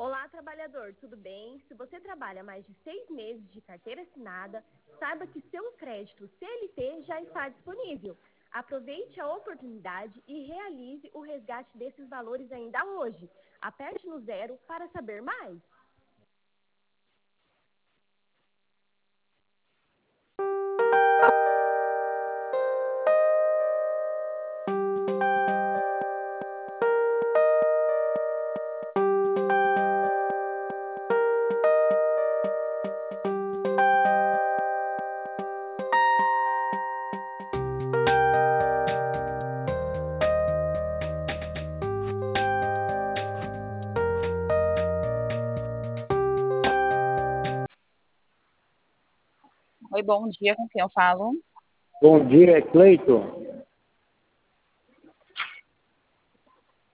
Olá, trabalhador, tudo bem? Se você trabalha mais de 6 meses de carteira assinada, saiba que seu crédito CLT já está disponível. Aproveite a oportunidade e realize o resgate desses valores ainda hoje. Aperte no 0 para saber mais. Oi, bom dia, com quem eu falo? Bom dia, é Cleiton.